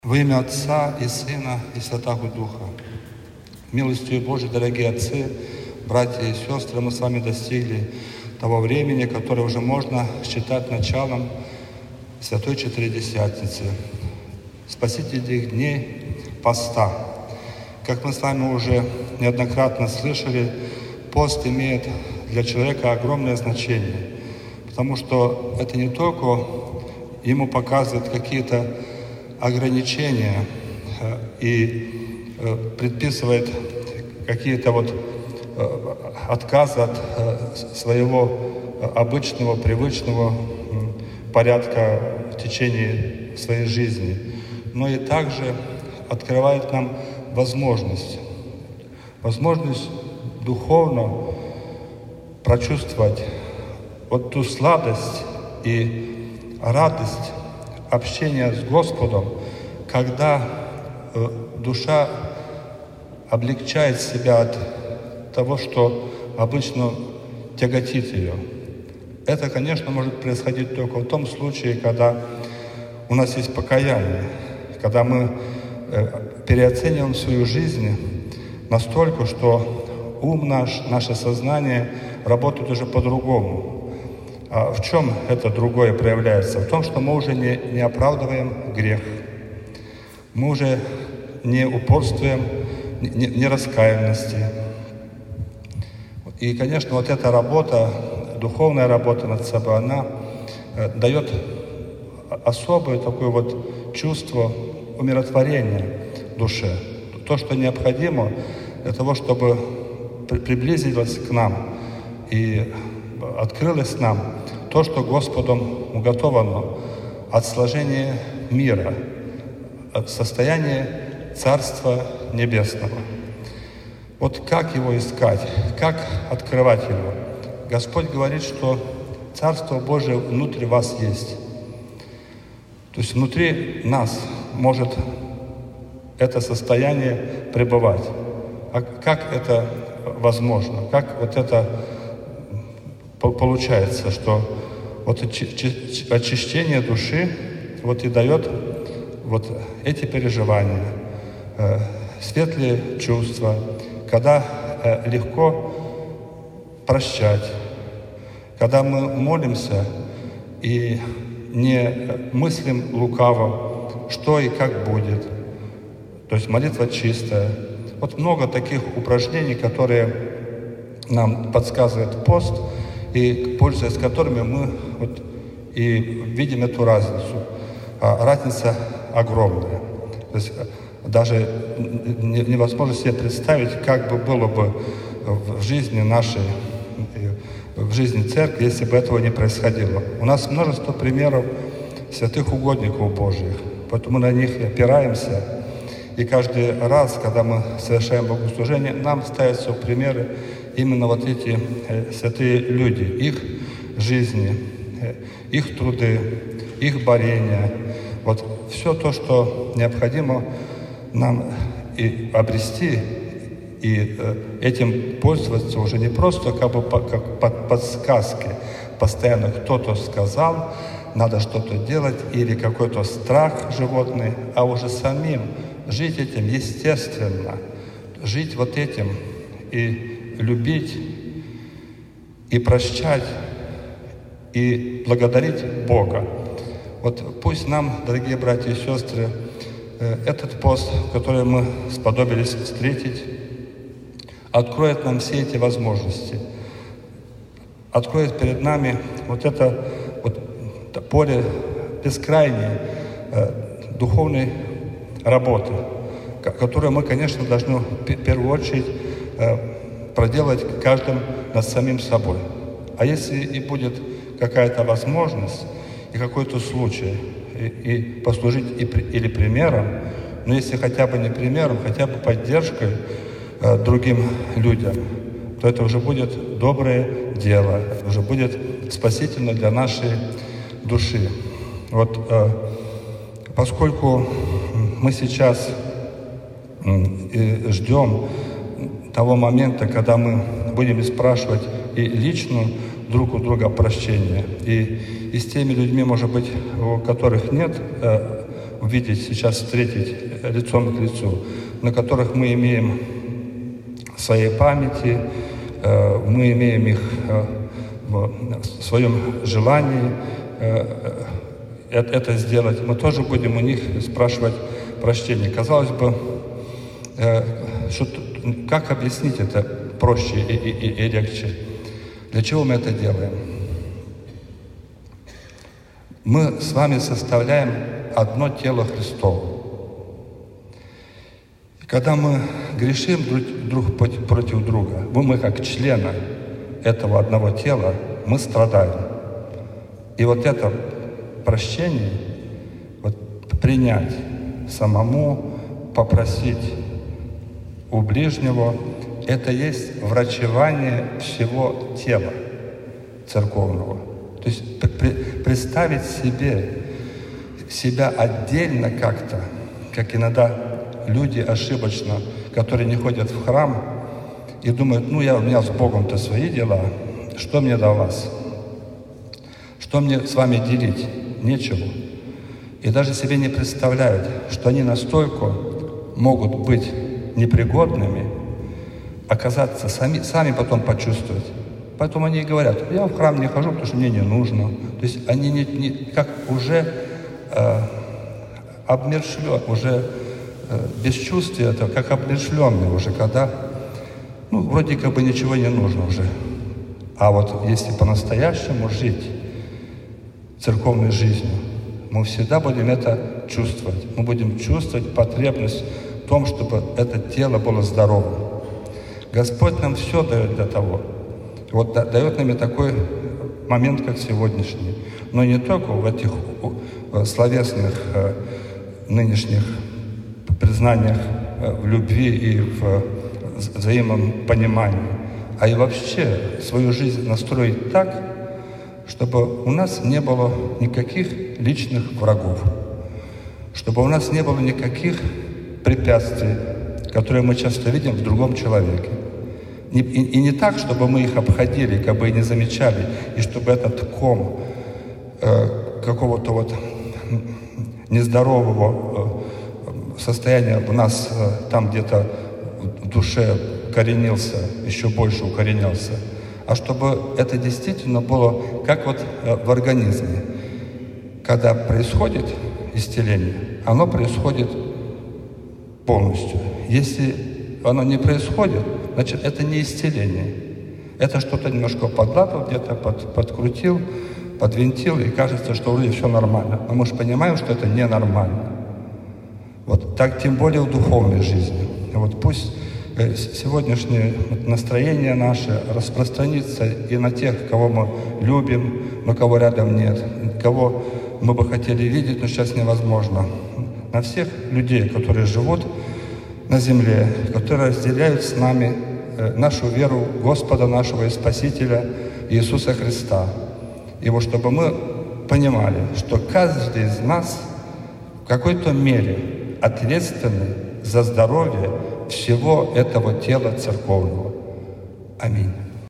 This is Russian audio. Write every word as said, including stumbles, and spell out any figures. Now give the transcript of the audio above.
Во имя Отца и Сына и Святаго Духа. Милостью Божией, дорогие отцы, братья и сестры, мы с вами достигли того времени, которое уже можно считать началом Святой Четыредесятницы, спасительных дней поста. Как мы с вами уже неоднократно слышали, пост имеет для человека огромное значение, потому что это не только ему показывает какие-то ограничения и предписывает какие-то вот отказы от своего обычного, привычного порядка в течение своей жизни, но и также открывает нам возможность, возможность духовно прочувствовать вот ту сладость и радость общения с Господом, когда э, душа облегчает себя от того, что обычно тяготит ее. Это, конечно, может происходить только в том случае, когда у нас есть покаяние, когда мы э, переоцениваем свою жизнь настолько, что ум наш, наше сознание работает уже по-другому. А в чем это другое проявляется? В том, что мы уже не, не оправдываем грех. Мы уже не упорствуем не, не раскаянности. И, конечно, вот эта работа, духовная работа над собой, она э, дает особое такое вот чувство умиротворения душе. То, что необходимо для того, чтобы при, приблизилось к нам и открылось нам то, что Господом уготовано от сложения мира, от состояния Царства Небесного. Вот как его искать, как открывать его? Господь говорит, что Царство Божие внутри вас есть. То есть внутри нас может это состояние пребывать. А как это возможно? Как вот это получается, что вот очищение души вот и дает вот эти переживания, э, светлые чувства, когда э, легко прощать, когда мы молимся и не мыслим лукаво, что и как будет. То есть молитва чистая. Вот много таких упражнений, которые нам подсказывает пост, и пользуясь которыми мы вот и видим эту разницу. А разница огромная. То есть даже невозможно себе представить, как бы было бы в жизни нашей, в жизни церкви, если бы этого не происходило. У нас множество примеров святых угодников Божьих, поэтому мы на них опираемся. И каждый раз, когда мы совершаем богослужение, нам ставятся в примеры именно вот эти э, святые люди, их жизни, э, их труды, их борения. Вот все то, что необходимо нам и обрести, и э, этим пользоваться уже не просто как бы по, как под подсказки. Постоянно кто-то сказал, надо что-то делать, или какой-то страх животный, а уже самим жить этим естественно, жить вот этим и любить, и прощать, и благодарить Бога. Вот пусть нам, дорогие братья и сестры, этот пост, который мы сподобились встретить, откроет нам все эти возможности, откроет перед нами вот это вот поле бескрайней э, духовной работы, которую мы, конечно, должны в первую очередь э, проделать каждым над самим собой. А если и будет какая-то возможность и какой-то случай, и, и послужить и, или примером, но если хотя бы не примером, хотя бы поддержкой э, другим людям, то это уже будет доброе дело, это уже будет спасительно для нашей души. Вот э, поскольку мы сейчас э, ждем того момента, когда мы будем спрашивать и лично друг у друга прощения, и, и с теми людьми, может быть, у которых нет э, увидеть, сейчас встретить лицом к лицу, на которых мы имеем в своей памяти, мы имеем их в своем желании это сделать, мы тоже будем у них спрашивать прощения. Казалось бы, что, как объяснить это проще и, и, и легче? Для чего мы это делаем? Мы с вами составляем одно тело Христово. И когда мы грешим друг против друга, мы как члены этого одного тела, мы страдаем. И вот это прощение, вот принять самому, попросить у ближнего, это есть врачевание всего тела церковного. То есть представить себе себя отдельно как-то, как иногда люди ошибочно, которые не ходят в храм и думают, ну я, у меня с Богом-то свои дела, что мне до вас? Что мне с вами делить? Нечего. И даже себе не представляют, что они настолько могут быть непригодными, оказаться сами, сами потом почувствовать. Поэтому они и говорят, я в храм не хожу, потому что мне не нужно. То есть они не, не, как уже э, обмершленные, уже э, бесчувствие, это как обмершленные уже, когда, ну, вроде как бы ничего не нужно уже. А вот если по-настоящему жить церковной жизнью, мы всегда будем это чувствовать. Мы будем чувствовать потребность в том, чтобы это тело было здоровым. Господь нам все дает для того. Вот дает нам и такой момент, как сегодняшний. Но не только в этих словесных нынешних признаниях в любви и в взаимном понимании, а и вообще свою жизнь настроить так, чтобы у нас не было никаких личных врагов, чтобы у нас не было никаких препятствий, которые мы часто видим в другом человеке. И, и, и не так, чтобы мы их обходили, как бы и не замечали, и чтобы этот ком э, какого-то вот нездорового э, состояния у нас э, там где-то в душе коренился, еще больше укоренялся, а чтобы это действительно было как вот э, в организме. Когда происходит исцеление, оно происходит полностью. Если оно не происходит, значит, это не исцеление. Это что-то немножко подлатал, где-то под, подкрутил, подвинтил, и кажется, что вроде все нормально. Но мы же понимаем, что это ненормально. Вот так тем более в духовной жизни. Вот пусть э, сегодняшнее настроение наше распространится и на тех, кого мы любим, но кого рядом нет, кого мы бы хотели видеть, но сейчас невозможно. На всех людей, которые живут на земле, которые разделяют с нами э, нашу веру Господа нашего и Спасителя Иисуса Христа. И вот чтобы мы понимали, что каждый из нас в какой-то мере ответственный за здоровье всего этого тела церковного. Аминь.